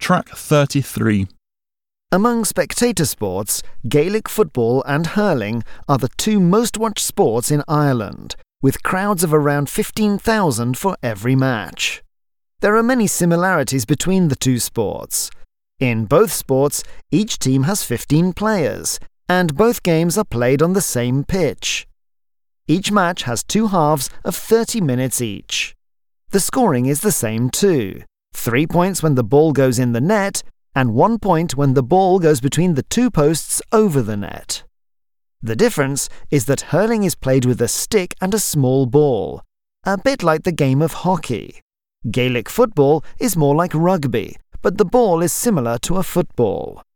Track 33. Among spectator sports, Gaelic football and hurling are the two most watched sports in Ireland, with crowds of around 15,000 for every match. There are many similarities between the two sports. In both sports, each team has 15 players, and both games are played on the same pitch. Each match has two halves of 30 minutes each. The scoring is the same too: 3 points when the ball goes in the net, and 1 point when the ball goes between the two posts over the net. The difference is that hurling is played with a stick and a small ball, a bit like the game of hockey. Gaelic football is more like rugby, but the ball is similar to a football.